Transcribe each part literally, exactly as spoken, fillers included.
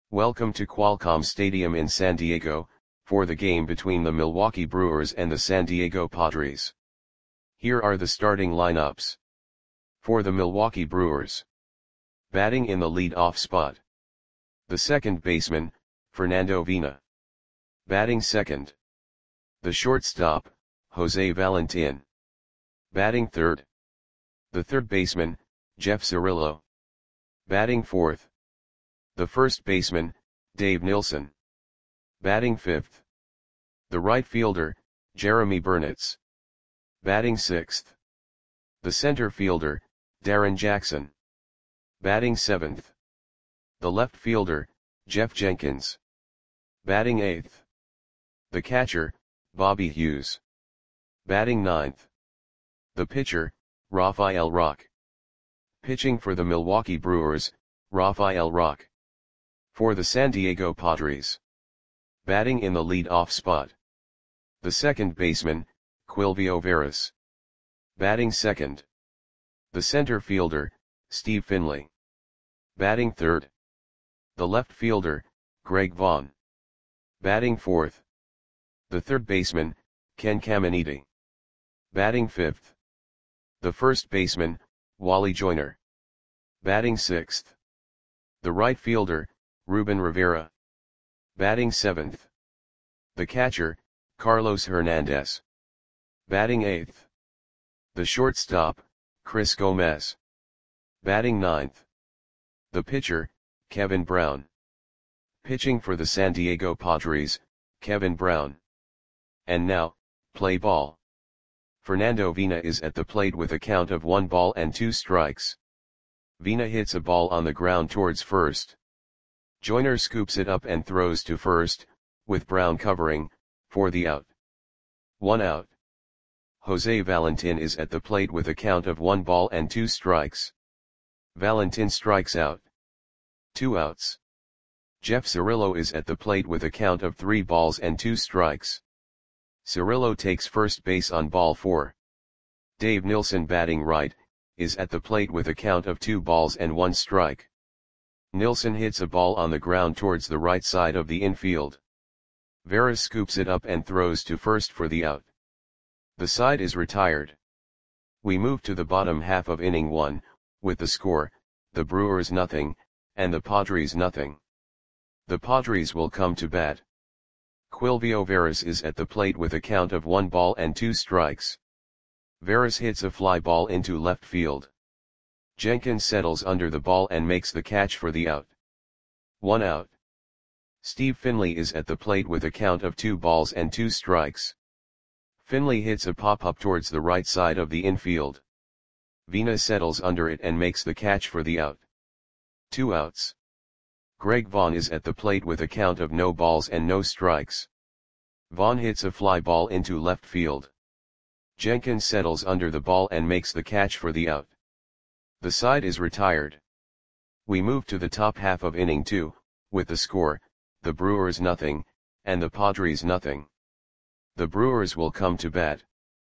Welcome to Qualcomm Stadium in San Diego, for the game between the Milwaukee Brewers and the San Diego Padres. Here are the starting lineups. For the Milwaukee Brewers. Batting in the lead-off spot. The second baseman, Fernando Vina. Batting second. The shortstop, Jose Valentin. Batting third. The third baseman, Jeff Cirillo. Batting fourth. The first baseman, Dave Nilsson. Batting fifth. The right fielder, Jeremy Burnitz. Batting sixth. The center fielder, Darrin Jackson. Batting seventh. The left fielder, Jeff Jenkins. Batting eighth. The catcher, Bobby Hughes. Batting ninth. The pitcher, Rafael Roque. Pitching for the Milwaukee Brewers, Rafael Roque. For the San Diego Padres. Batting in the lead-off spot. The second baseman, Quilvio Veras. Batting second. The center fielder, Steve Finley. Batting third. The left fielder, Greg Vaughn. Batting fourth. The third baseman, Ken Caminiti. Batting fifth. The first baseman, Wally Joyner. Batting sixth. The right fielder, Ruben Rivera. Batting seventh. The catcher, Carlos Hernandez. Batting eighth. The shortstop, Chris Gomez. Batting ninth. The pitcher, Kevin Brown. Pitching for the San Diego Padres, Kevin Brown. And now, play ball. Fernando Vina is at the plate with a count of one ball and two strikes. Vina hits a ball on the ground towards first. Joyner scoops it up and throws to first, with Brown covering, for the out. One out. Jose Valentin is at the plate with a count of one ball and two strikes. Valentin strikes out. Two outs. Jeff Cirillo is at the plate with a count of three balls and two strikes. Cirillo takes first base on ball four. Dave Nilsson, batting right, is at the plate with a count of two balls and one strike. Nilsson hits a ball on the ground towards the right side of the infield. Veras scoops it up and throws to first for the out. The side is retired. We move to the bottom half of inning one, with the score, the Brewers nothing, and the Padres nothing. The Padres will come to bat. Quilvio Veras is at the plate with a count of one ball and two strikes. Veras hits a fly ball into left field. Jenkins settles under the ball and makes the catch for the out. One out. Steve Finley is at the plate with a count of two balls and two strikes. Finley hits a pop-up towards the right side of the infield. Vina settles under it and makes the catch for the out. Two outs. Greg Vaughn is at the plate with a count of no balls and no strikes. Vaughn hits a fly ball into left field. Jenkins settles under the ball and makes the catch for the out. The side is retired. We move to the top half of inning two, with the score, the Brewers nothing, and the Padres nothing. The Brewers will come to bat.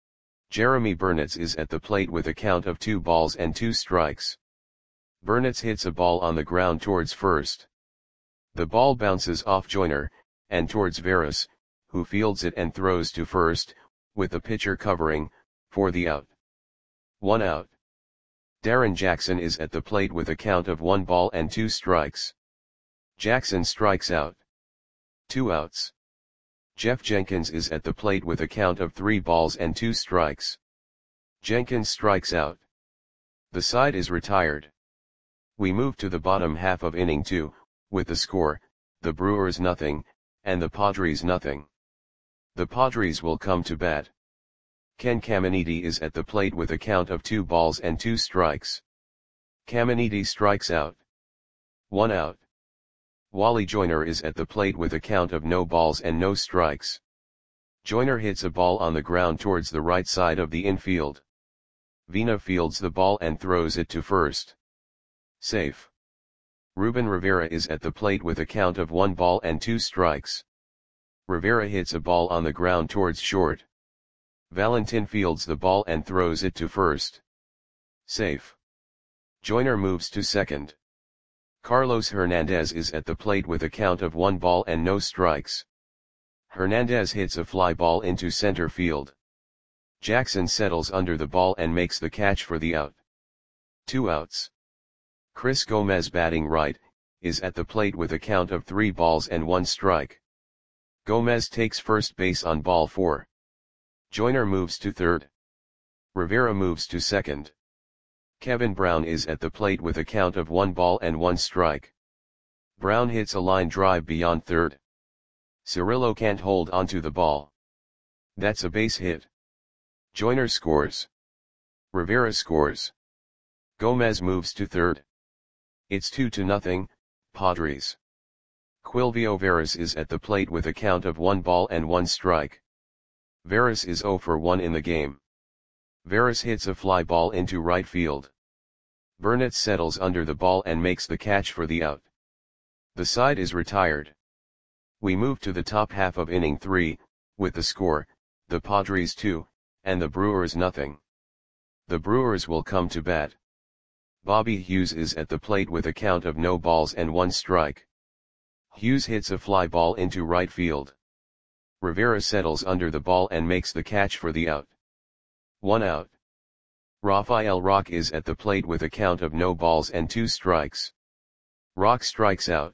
Jeremy Burnitz is at the plate with a count of two balls and two strikes. Burnitz hits a ball on the ground towards first. The ball bounces off Joyner, and towards Veras, who fields it and throws to first, with the pitcher covering, for the out. One out. Darrin Jackson is at the plate with a count of one ball and two strikes. Jackson strikes out. Two outs. Jeff Jenkins is at the plate with a count of three balls and two strikes. Jenkins strikes out. The side is retired. We move to the bottom half of inning two, with the score, the Brewers nothing, and the Padres nothing. The Padres will come to bat. Ken Caminiti is at the plate with a count of two balls and two strikes. Caminiti strikes out. One out. Wally Joyner is at the plate with a count of no balls and no strikes. Joyner hits a ball on the ground towards the right side of the infield. Vina fields the ball and throws it to first. Safe. Ruben Rivera is at the plate with a count of one ball and two strikes. Rivera hits a ball on the ground towards short. Valentin fields the ball and throws it to first. Safe. Joyner moves to second. Carlos Hernandez is at the plate with a count of one ball and no strikes. Hernandez hits a fly ball into center field. Jackson settles under the ball and makes the catch for the out. Two outs. Chris Gomez, batting right, is at the plate with a count of three balls and one strike. Gomez takes first base on ball four. Joyner moves to third. Rivera moves to second. Kevin Brown is at the plate with a count of one ball and one strike. Brown hits a line drive beyond third. Cirillo can't hold onto the ball. That's a base hit. Joyner scores. Rivera scores. Gomez moves to third. It's two to nothing, Padres. Quilvio Veras is at the plate with a count of one ball and one strike. Veras is zero for one in the game. Veras hits a fly ball into right field. Burnett settles under the ball and makes the catch for the out. The side is retired. We move to the top half of inning three, with the score, the Padres two, and the Brewers nothing. The Brewers will come to bat. Bobby Hughes is at the plate with a count of no balls and one strike. Hughes hits a fly ball into right field. Rivera settles under the ball and makes the catch for the out. One out. Rafael Roque is at the plate with a count of no balls and two strikes. Roque strikes out.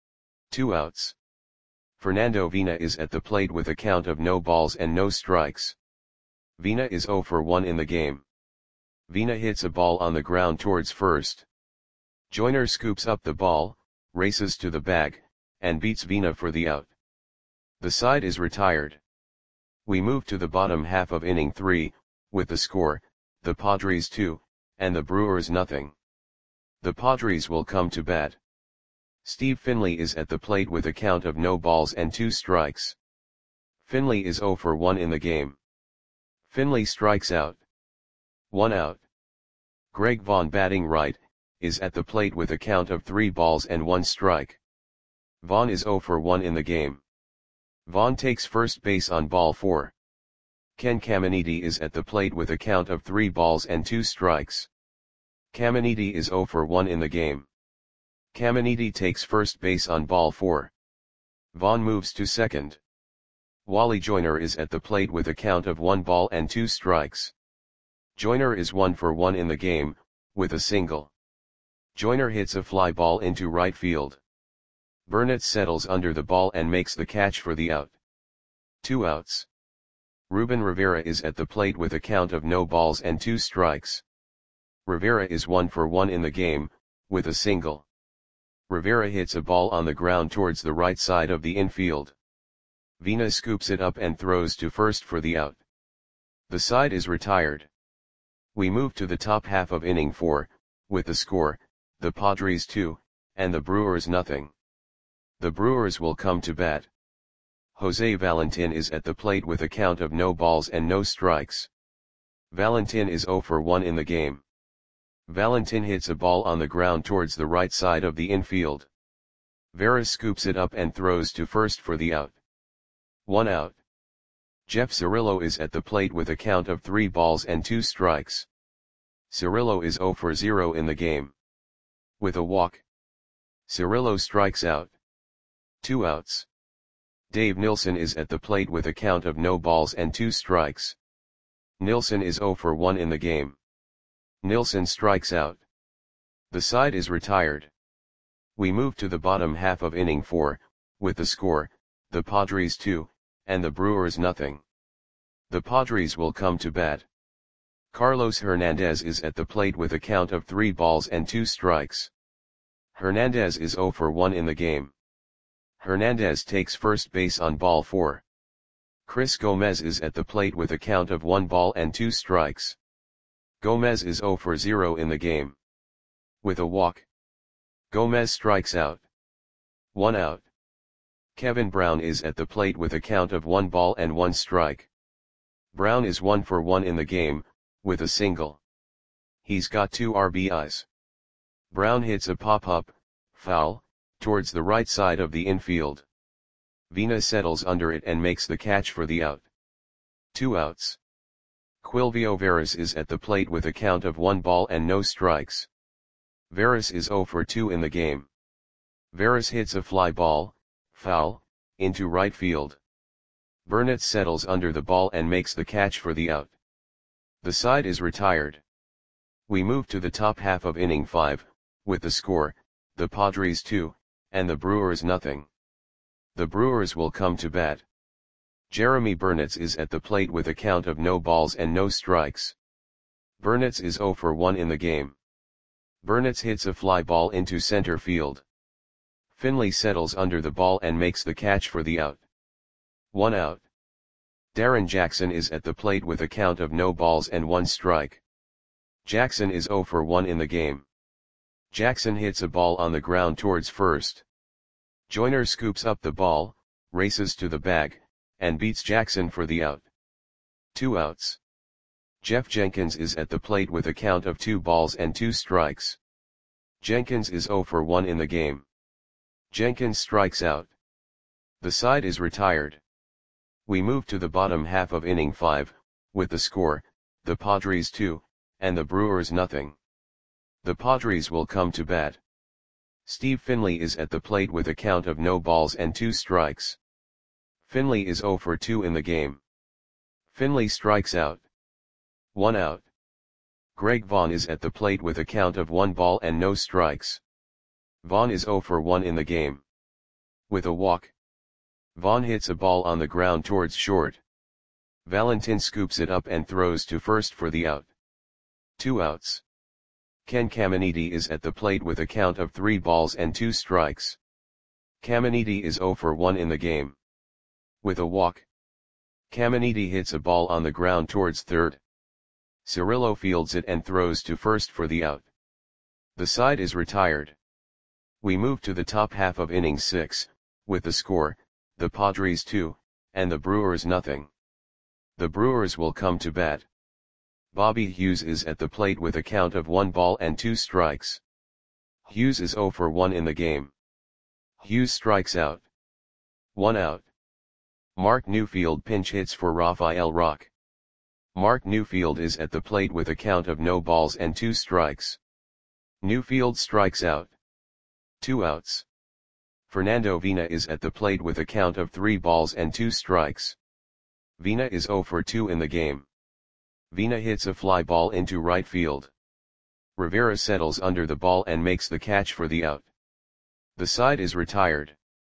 Two outs. Fernando Vina is at the plate with a count of no balls and no strikes. Vina is zero for one in the game. Vina hits a ball on the ground towards first. Joyner scoops up the ball, races to the bag, and beats Vina for the out. The side is retired. We move to the bottom half of inning three, with the score, the Padres two, and the Brewers nothing. The Padres will come to bat. Steve Finley is at the plate with a count of no balls and two strikes. Finley is zero for one in the game. Finley strikes out. One out. Greg Vaughn, batting right, is at the plate with a count of three balls and one strike. Vaughn is zero for one in the game. Vaughn takes first base on ball four. Ken Caminiti is at the plate with a count of three balls and two strikes. Caminiti is zero for one in the game. Caminiti takes first base on ball four. Vaughn moves to second. Wally Joyner is at the plate with a count of one ball and two strikes. Joyner is one for one in the game, with a single. Joyner hits a fly ball into right field. Burnett settles under the ball and makes the catch for the out. Two outs. Ruben Rivera is at the plate with a count of no balls and two strikes. Rivera is one for one in the game, with a single. Rivera hits a ball on the ground towards the right side of the infield. Vina scoops it up and throws to first for the out. The side is retired. We move to the top half of inning four, with the score, the Padres two, and the Brewers nothing. The Brewers will come to bat. Jose Valentin is at the plate with a count of no balls and no strikes. Valentin is zero for one in the game. Valentin hits a ball on the ground towards the right side of the infield. Veras scoops it up and throws to first for the out. One out. Jeff Cirillo is at the plate with a count of three balls and two strikes. Cirillo is zero for zero in the game. With a walk. Cirillo strikes out. Two outs. Dave Nilsson is at the plate with a count of no balls and two strikes. Nilsson is zero for one in the game. Nilsson strikes out. The side is retired. We move to the bottom half of inning four, with the score, the Padres two, and the Brewers nothing. The Padres will come to bat. Carlos Hernandez is at the plate with a count of three balls and two strikes. Hernandez is zero for one in the game. Hernandez takes first base on ball four. Chris Gomez is at the plate with a count of one ball and two strikes. Gomez is zero for zero in the game. With a walk. Gomez strikes out. One out. Kevin Brown is at the plate with a count of one ball and one strike. Brown is one for one in the game, with a single. He's got two R B Is. Brown hits a pop-up, foul, towards the right side of the infield. Vina settles under it and makes the catch for the out. Two outs. Quilvio Veras is at the plate with a count of one ball and no strikes. Veras is zero for two in the game. Veras hits a fly ball, foul, into right field. Burnett settles under the ball and makes the catch for the out. The side is retired. We move to the top half of inning five, with the score, the Padres two, and the Brewers nothing. The Brewers will come to bat. Jeremy Burnett is at the plate with a count of no balls and no strikes. Burnett is zero for one in the game. Burnett hits a fly ball into center field. Finley settles under the ball and makes the catch for the out. One out. Darren Jackson is at the plate with a count of no balls and one strike. Jackson is zero for one in the game. Jackson hits a ball on the ground towards first. Joyner scoops up the ball, races to the bag, and beats Jackson for the out. Two outs. Jeff Jenkins is at the plate with a count of two balls and two strikes. Jenkins is zero for one in the game. Jenkins strikes out. The side is retired. We move to the bottom half of inning five, with the score, the Padres two, and the Brewers nothing. The Padres will come to bat. Steve Finley is at the plate with a count of no balls and two strikes. Finley is zero for two in the game. Finley strikes out. One out. Greg Vaughn is at the plate with a count of one ball and no strikes. Vaughn is zero for one in the game. With a walk. Vaughn hits a ball on the ground towards short. Valentin scoops it up and throws to first for the out. Two outs. Ken Caminiti is at the plate with a count of three balls and two strikes. Caminiti is zero for one in the game. With a walk. Caminiti hits a ball on the ground towards third. Cirillo fields it and throws to first for the out. The side is retired. We move to the top half of inning six, with the score, the Padres two, and the Brewers nothing. The Brewers will come to bat. Bobby Hughes is at the plate with a count of one ball and two strikes. Hughes is zero for one in the game. Hughes strikes out. One out. Mark Newfield pinch hits for Rafael Roque. Mark Newfield is at the plate with a count of no balls and two strikes. Newfield strikes out. Two outs. Fernando Vina is at the plate with a count of three balls and two strikes. Vina is zero for two in the game. Vina hits a fly ball into right field. Rivera settles under the ball and makes the catch for the out. The side is retired.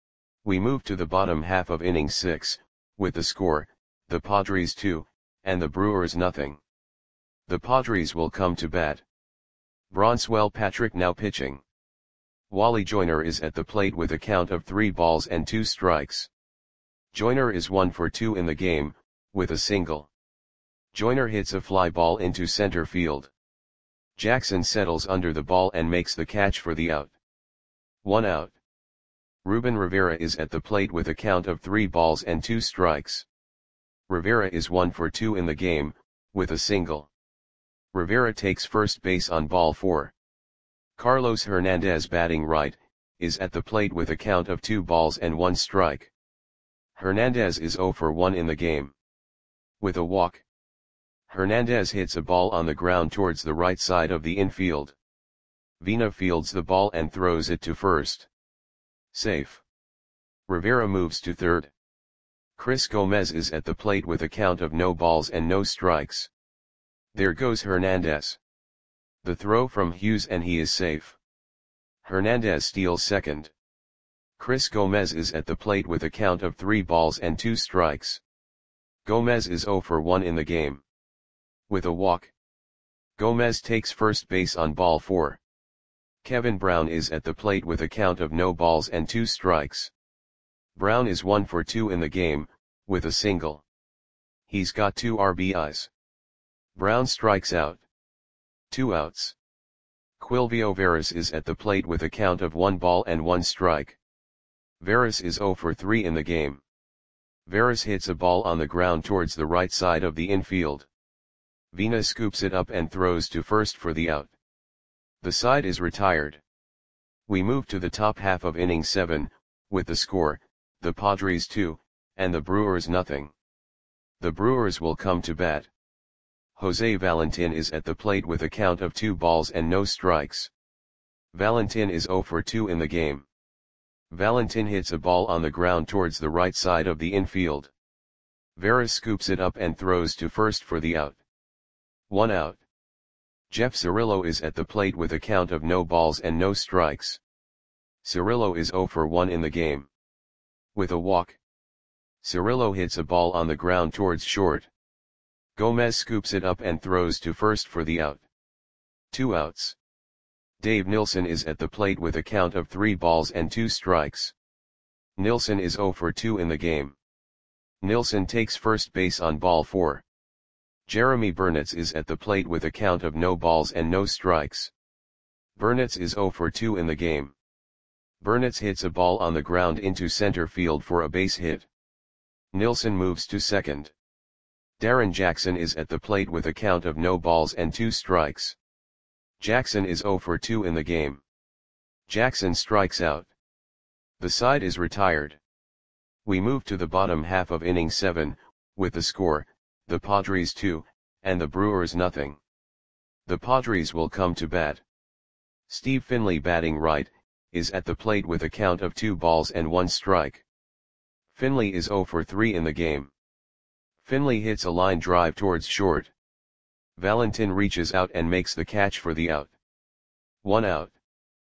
We move to the bottom half of inning six, with the score, the Padres two, and the Brewers nothing. The Padres will come to bat. Bronswell Patrick now pitching. Wally Joyner is at the plate with a count of three balls and two strikes. Joyner is one for two in the game, with a single. Joyner hits a fly ball into center field. Jackson settles under the ball and makes the catch for the out. One out. Ruben Rivera is at the plate with a count of three balls and two strikes. Rivera is one for two in the game, with a single. Rivera takes first base on ball four. Carlos Hernandez batting right, is at the plate with a count of two balls and one strike. Hernandez is zero for one in the game. With a walk. Hernandez hits a ball on the ground towards the right side of the infield. Vina fields the ball and throws it to first. Safe. Rivera moves to third. Chris Gomez is at the plate with a count of no balls and no strikes. There goes Hernandez. The throw from Hughes and he is safe. Hernandez steals second. Chris Gomez is at the plate with a count of three balls and two strikes. Gomez is zero for one in the game. With a walk. Gomez takes first base on ball four. Kevin Brown is at the plate with a count of no balls and two strikes. Brown is one for two in the game, with a single. He's got two R B Is. Brown strikes out. Two outs. Quilvio Veras is at the plate with a count of one ball and one strike. Veras is zero for three in the game. Veras hits a ball on the ground towards the right side of the infield. Vina scoops it up and throws to first for the out. The side is retired. We move to the top half of inning seven, with the score, the Padres two, and the Brewers nothing. The Brewers will come to bat. Jose Valentin is at the plate with a count of two balls and no strikes. Valentin is zero for two in the game. Valentin hits a ball on the ground towards the right side of the infield. Veras scoops it up and throws to first for the out. One out. Jeff Cirillo is at the plate with a count of no balls and no strikes. Cirillo is zero for one in the game. With a walk. Cirillo hits a ball on the ground towards short. Gomez scoops it up and throws to first for the out. Two outs. Dave Nilsson is at the plate with a count of three balls and two strikes. Nilsson is zero for two in the game. Nilsson takes first base on ball four. Jeremy Burnitz is at the plate with a count of no balls and no strikes. Burnitz is zero for two in the game. Burnitz hits a ball on the ground into center field for a base hit. Nilsson moves to second. Darren Jackson is at the plate with a count of no balls and two strikes. Jackson is zero for two in the game. Jackson strikes out. The side is retired. We move to the bottom half of inning seven, with the score, the Padres two, and the Brewers nothing. The Padres will come to bat. Steve Finley, batting right, is at the plate with a count of two balls and one strike. Finley is zero for three in the game. Finley hits a line drive towards short. Valentin reaches out and makes the catch for the out. One out.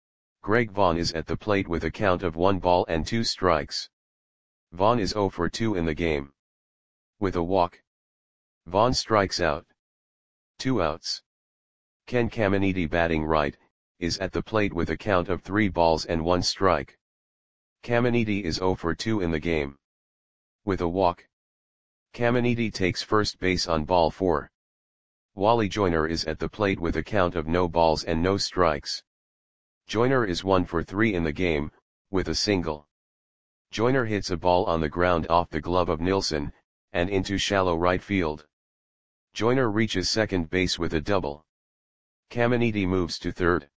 Greg Vaughn is at the plate with a count of one ball and two strikes. Vaughn is zero for two in the game. With a walk. Vaughn strikes out. Two outs. Ken Caminiti, batting right, is at the plate with a count of three balls and one strike. Caminiti is zero for two in the game. With a walk. Caminiti takes first base on ball four. Wally Joyner is at the plate with a count of no balls and no strikes. Joyner is one for three in the game, with a single. Joyner hits a ball on the ground off the glove of Nilsson, and into shallow right field. Joyner reaches second base with a double. Caminiti moves to third.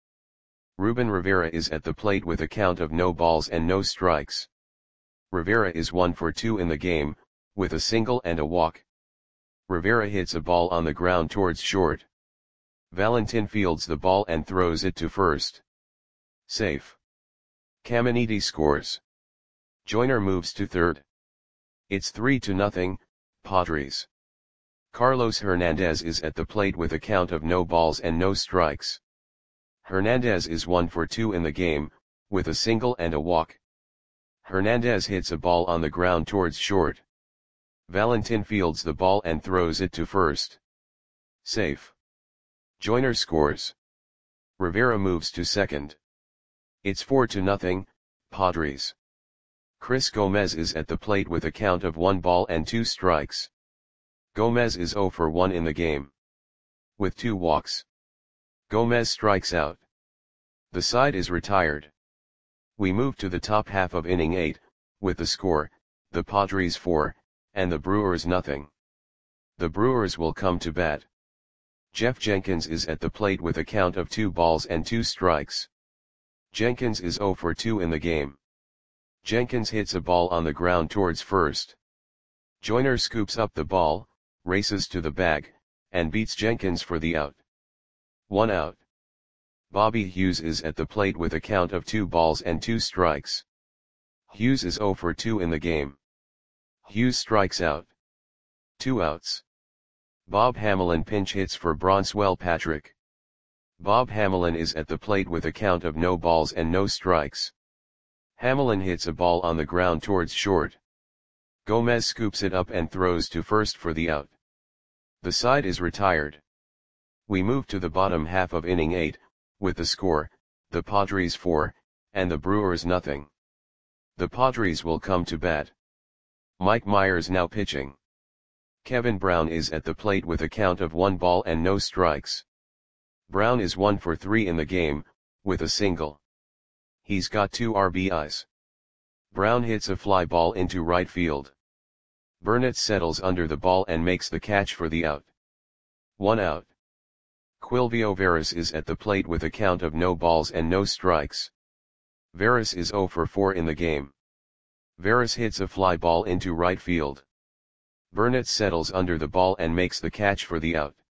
Ruben Rivera is at the plate with a count of no balls and no strikes. Rivera is one for two in the game, with a single and a walk. Rivera hits a ball on the ground towards short. Valentin fields the ball and throws it to first. Safe. Caminiti scores. Joyner moves to third. It's three to nothing, Padres. Carlos Hernandez is at the plate with a count of no balls and no strikes. Hernandez is one for two in the game, with a single and a walk. Hernandez hits a ball on the ground towards short. Valentin fields the ball and throws it to first. Safe. Joyner scores. Rivera moves to second. It's four to nothing, Padres. Chris Gomez is at the plate with a count of one ball and two strikes. Gomez is zero for one in the game. With two walks. Gomez strikes out. The side is retired. We move to the top half of inning eight, with the score, the Padres four, and the Brewers nothing. The Brewers will come to bat. Jeff Jenkins is at the plate with a count of two balls and two strikes. Jenkins is zero for two in the game. Jenkins hits a ball on the ground towards first. Joyner scoops up the ball, races to the bag, and beats Jenkins for the out. One out. Bobby Hughes is at the plate with a count of two balls and two strikes. Hughes is zero for two in the game. Hughes strikes out. Two outs. Bob Hamelin pinch hits for Bronswell Patrick. Bob Hamelin is at the plate with a count of no balls and no strikes. Hamelin hits a ball on the ground towards short. Gomez scoops it up and throws to first for the out. The side is retired. We move to the bottom half of inning eight, with the score, the Padres four, and the Brewers nothing. The Padres will come to bat. Mike Myers now pitching. Kevin Brown is at the plate with a count of one ball and no strikes. Brown is one for three in the game, with a single. He's got two R B Is. Brown hits a fly ball into right field. Burnett settles under the ball and makes the catch for the out. One out. Quilvio Veras is at the plate with a count of no balls and no strikes. Veras is zero for four in the game. Veras hits a fly ball into right field. Burnett settles under the ball and makes the catch for the out.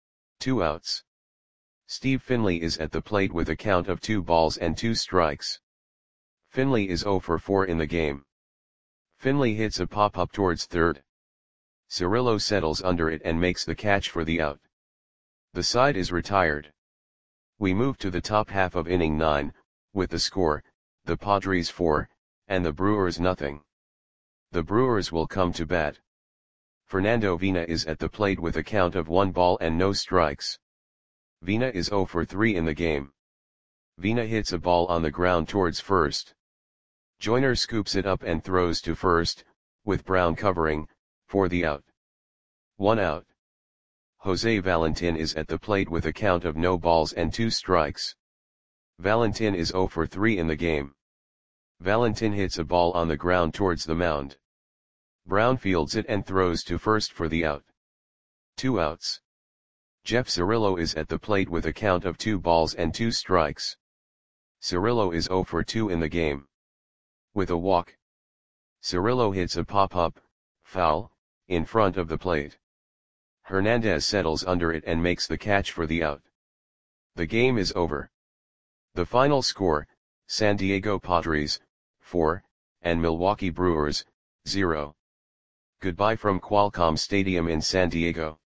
Two outs. Steve Finley is at the plate with a count of two balls and two strikes. Finley is zero for four in the game. Finley hits a pop-up towards third. Cirillo settles under it and makes the catch for the out. The side is retired. We move to the top half of inning nine, with the score, the Padres four, and the Brewers nothing. The Brewers will come to bat. Fernando Vina is at the plate with a count of one ball and no strikes. Vina is zero for three in the game. Vina hits a ball on the ground towards first. Joyner scoops it up and throws to first, with Brown covering, for the out. One out. Jose Valentin is at the plate with a count of no balls and two strikes. Valentin is zero for three in the game. Valentin hits a ball on the ground towards the mound. Brown fields it and throws to first for the out. Two outs. Jeff Cirillo is at the plate with a count of two balls and two strikes. Cirillo is zero for two in the game. With a walk. Cirillo hits a pop-up, foul, in front of the plate. Hernandez settles under it and makes the catch for the out. The game is over. The final score, San Diego Padres, four, and Milwaukee Brewers, zero. Goodbye from Qualcomm Stadium in San Diego.